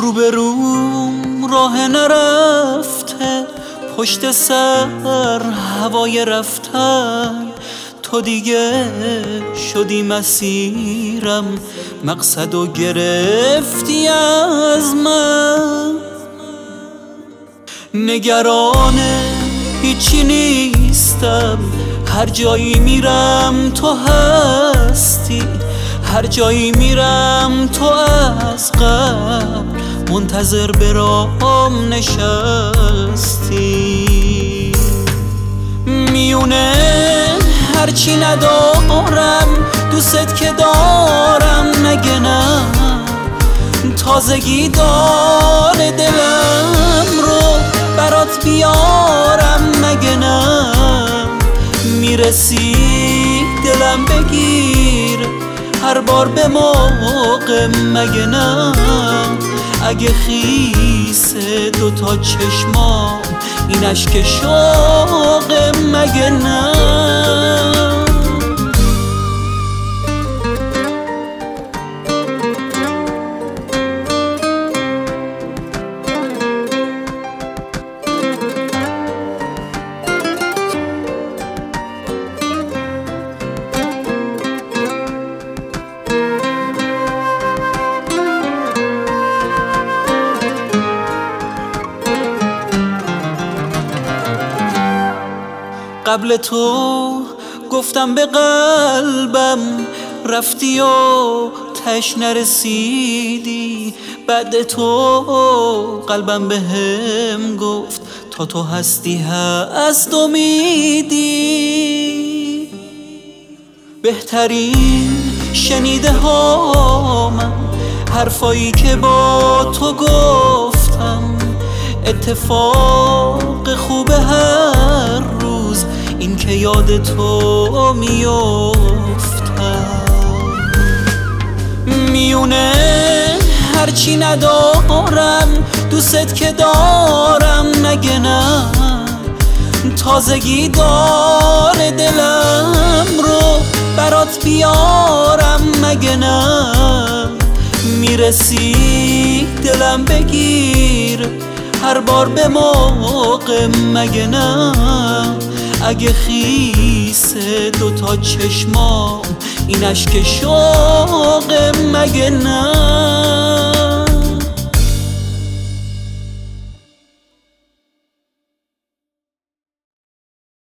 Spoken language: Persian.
روبروم راه نرفته، پشت سر هوای رفتن، تو دیگه شدی مسیرم، مقصدو گرفتی از من. نگران هیچی نیستم، هر جایی میرم تو هستی، هر جایی میرم تو از قبل منتظر برام نشستی. میونه هرچی ندارم دوست که دارم، مگه نه تازگی داره دلم رو برات بیارم، مگه نه میرسی دلم بگیر هر بار به موقع، مگه نه اگه خیس دوتا چشمام این اشک شوقه، مگه نه. قبل تو گفتم به قلبم رفتی و تش نرسیدی، بعد تو قلبم به هم گفت تا تو هستی هست امیدی. بهترین شنیده هامم حرفایی که با تو گفتم، اتفاق خوبه هر روز این که یاد تو میافتم. میونه هرچی ندارم دوست که دارم، مگه نه تازگی داره دلم رو برات بیارم، مگه نه میرسی دلم بگیر هر بار به موقع، مگه نه اگه خیس دوتا چشمام این اشک شوقه، مگه نه.